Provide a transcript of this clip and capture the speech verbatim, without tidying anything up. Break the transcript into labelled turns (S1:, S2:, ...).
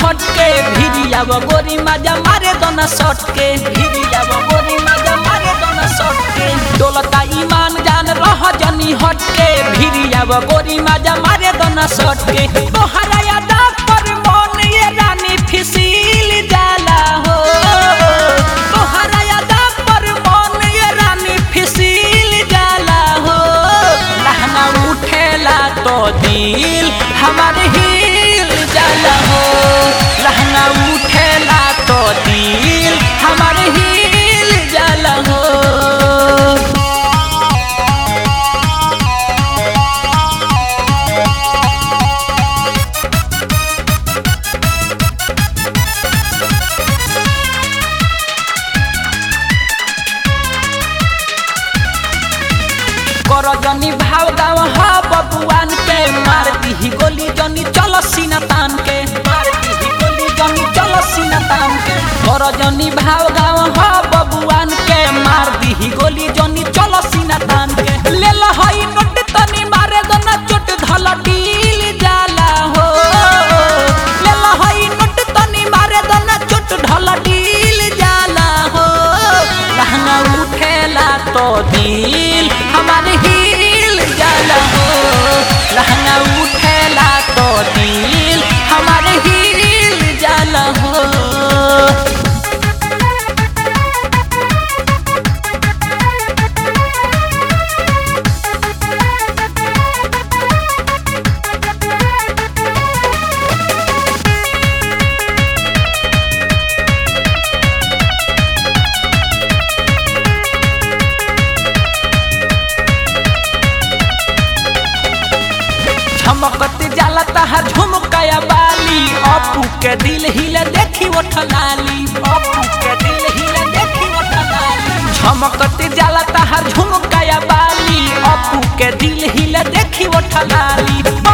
S1: हटके भिरिया गोरी मजा मारे दोना सटके भिरिया गोरी मजा मारे दोना सटके डोलता ईमान जान रह जनी हटके भिरिया गोरी मजा मारे दोना सटके तोहरा यादा पर मन ये रानी फिसिल जाला हो तोहरा यादा पर मन ये रानी फिसिल जाला हो लहंगा उठेला तो दिल हमारे हिल जाला हो लहंगा उठेला तो दिल हमारे हिल जाला हो कर जनी भाव गाँव हा बबुआन के मार दी गोली जनी चलो सीना तान के मार दी गोली जनी चलो सीना तान के कर जनी भाव गाँव हा बबुआन के मार दी गोली जनी चलो सीना तान के ले ला हई नोट तनी मारे दोना चोट धल डील जाला हो ले ला हई नोट तनी मारे दोना चोट ढल डील जाला हो लहंगा उठेला तो दिल हमारे हिल जाला हो लहंगा उठेला तो दिल हमारे हिल जाला हो चमकत जाला तहा झुमकाया बाली अपू के दिल हिले देखी उठलाली अपू के दिल हिले देखी उठलाली चमकत जाला तहा झुमकाया बाली अपू के दिल हिले देखी उठलाली